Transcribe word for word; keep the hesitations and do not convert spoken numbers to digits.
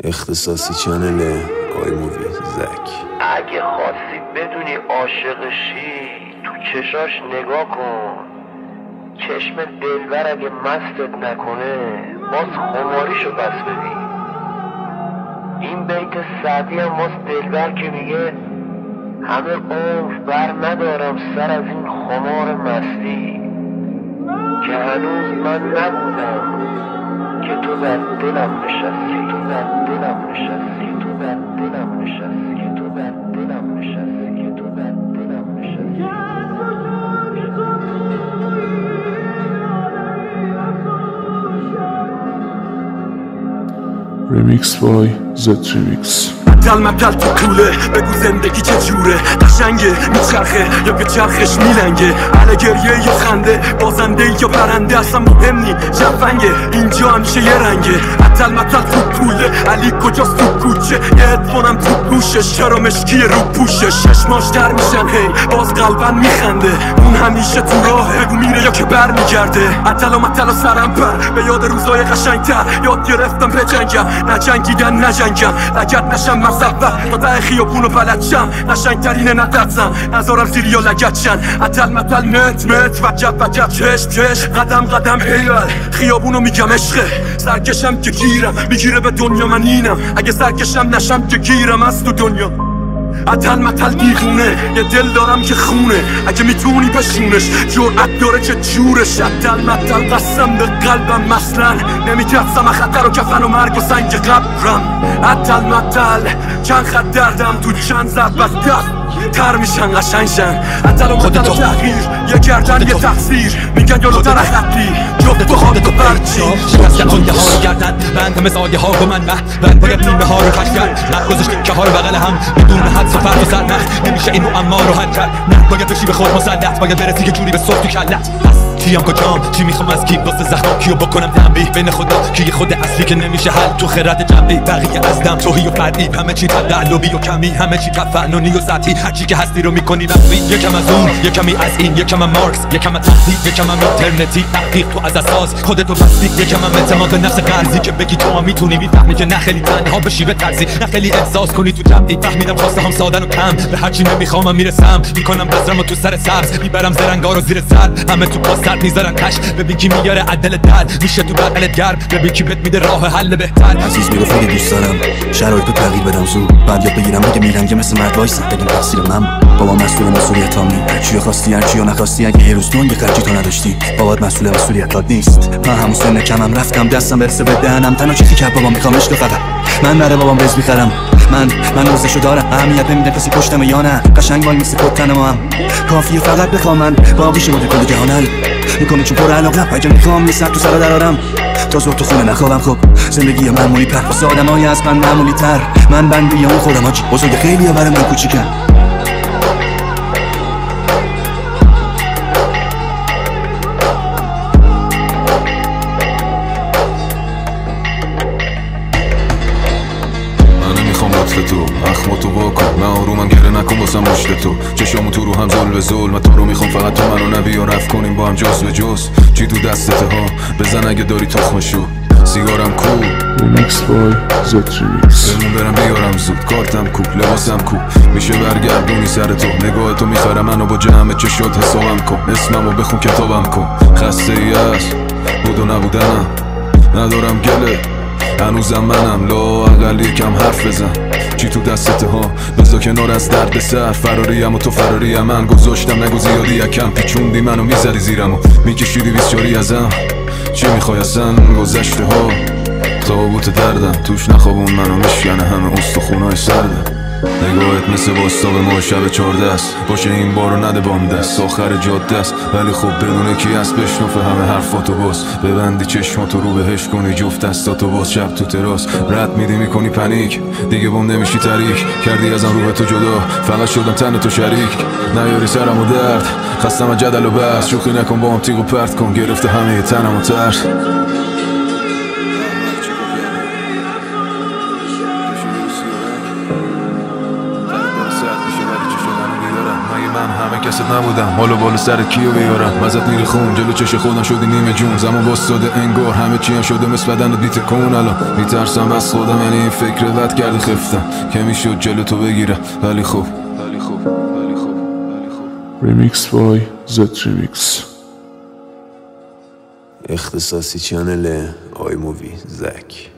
اختصاصی چنل آی مووی زک. اگه خواستی بدونی عاشقشی تو چشاش نگاه کن. چشم دلبر اگه مستت نکنه باز خماریشو پس ببین. این بیت سعدی هم باز دلبر که میگه همه عمر بر ندارم سر از این خمار مستی که هنوز من نبودم که تو در دلم نشستی، تو در دلم نشستی، تو در دلم نشستی، که تو در دلم نشستی، که تو در دلم نشستی. ریمیکس بای زد ریمیکس. دل مدل تو کوله بگو زندگی چه جوره، قشنگه میچرخه یا که چرخش میلنگه، علی گریه یا خنده، بازنده یا برنده اصلا مهم نی، جفنگه اینجا همیشه یه رنگه. دل مدل تو کوله علی کجاست تو کوچه، یه هدفونم تو گوشش، چرا مشکی رو پوشش، چشماش در میشن هی باز قلبن میخنده، اون همیشه تو راه بگو میره یا که بر میگرده. عدل و مدل و سرم پر به یاد روزای قشنگتر، یاد گرفتم بجنگم نجنگیدن نجنگم، لگد نشم مصفه تا ته خیابونو بلد شم، قشنگترینه ندرسم نذارم زیری یا لگد شن. عدل مدل مت مت وجب وجب چش چش قدم قدم هیل خیابونو میگم عشقه، سرکشم که گیرم میگیره به دنیا من اینم، اگه سرکشم نشم که گیرم از تو دنیا. عدل مدل دیغونه یه دل دارم که خونه، اگه میتونی بشونش جرأت داره چه جورش. عدل مدل قسم به قلبم مثلا نمیترسم خطر و کفن و مرگ و سنگ قبرم. عدل مدل چند خط دردم تو چند ضرب از دست تر میشن قشنگشن. عدل و مدل و تغییر یه گردن یه تقصیر، میگن جلوتر خطی جفت و خواهد و برچی شکست کردن یه ها رو گردن بند همه سایه ها و من مه بند باید نیمه ها رو کش کرد، نه گذاشت که ها رو بغل هم بدون حد و فرد و سرنخ نمیشه این معما رو حل کرد. نه باید بشی به خود مسلط، باید برسی یه جوری به صبح تو کلت. کیم کجام چی میخوام از کی واسه زخم کیو بکنم تنبیه بین خدا کی خود اصلی که نمیشه حل تو خرد جمعی، بقیه از دم توهی و فردی همه چی تعلقی و کمی، همه چی تفننی و سطحی، هر چی که هستی رو میکنی رفی، یکم از اون یکمی از این، یکم از مارکس یکم از تحقیق، یکم از اینترنتی تحقیق تو از اساس خودتو بستی، یکم از اعتماد به نفس قرضی که بگی تو میتونی، میفهمی که نه خیلی تنها بشی به ترسی، نه خیلی احساس کنی تو جمعی. فهمیدم خواسته هم سادن و کم به هر چی نمیخوام میرسم، میکنم بذرمو تو سر سبز میبرم زرنگا رو زیر سر، همه تو پاس سر میذارن کش، ببین کی میاره عدل درد میشه تو بغلت گرم، ببین کی بهت میده راه حل بهتر. عزیز میگه خیلی دوست دارم شرایطو تغییر بدم زود، بعد یاد بگیرم اگه میرنگه مثل مرد وایسم بگم تقصیر من، بابا مسئول مسئولیتام نی، چیو خواستی هر چیو نخواستی، اگه یه روز دنگ خرجی تو نداشتی بابات مسئول مسئولیتات نیست. من همون سن کمم رفتم دستم برسه به دهنم، تنها چیزی که بابام میخوام عشق فقط من برای بابام بز میخرم، من من روزشو دارم اهمیت نمیدم کسی پشتم یا نه، قشنگ وای مثل کتن ما هم کافیه فقط بخوام من باقیشو بده کل جهان حل میکنه چون پر علاقم، اگه میخوام یه سر تو سر درارم تا صبح تو خونه نخوابم. خب زندگی معمولی پر واسه آدمای از من معمولی تر، من بندی اون خودم آجی بزرگ خیلی برای من کوچیکم. تو اخماتو واکن، نه آرومم گره نکن واسم مشت تو، چشامو تو رو هم ظل به ظلم، من تو رو میخوام فقط تو منو نبی و رفت کنیم با هم جز به جز، چی تو دستت ها بزن اگه داری تخمشو، سیگارم کو ریمیکس بای زد ریمیکس. بمون برم بیارم زود کارتم کو لباسم کو، میشه برگردونی سر تو نگاه تو میخره منو با جمع چشات حسابم کن، اسممو بخون کتابم کن، خسته ای است بود و نبودنم ندارم گله هنوزم منم لا اقل یکم حرف بزن، چی تو دستت ها بذار کنار از درد سر، فراریم و تو فراریم من گذاشتم نگو زیادی یکم پیچوندی منو میزدی زیرم و میکشیدی بیسیاری ازم، چی میخوای اصلا گذشته ها تابوت دردم توش نخوابون منو میشکنه همه استخونای سردم، نگاهت مثل باستاب ما شب چارده است، باشه این بارو نده بام دست آخر جاده است، ولی خب بدونه کی هست بشنفه همه حرفاتو باز، ببندی چشماتو رو بهش کنی جفت دستاتو باز، شب تو تراس رد میدی میکنی پنیک، دیگه بام نمیشی تاریک کردی ازم روح تو جدا، فقط شدم تن تو شریک، نیاری سرم و درد خستم از جدل و بحث، شوخی نکن با هم تیغ و پرت کن گرفته همه تنم و ترس. واسه نبودم حالا بالا سر کیو بیارم ازت میره خون جلو چش خودم شدی نیمه جون زمان واسطاده انگار همه چیم شده مثل بدن بیت کن الان میترسم از خودم یعنی این فکر بد کرده خفتم که میشد جلو تو بگیرم ولی خوب ولی خوب ولی خوب ولی خوب Remix by Z Remix. اختصاصی چنل آی مووی زک.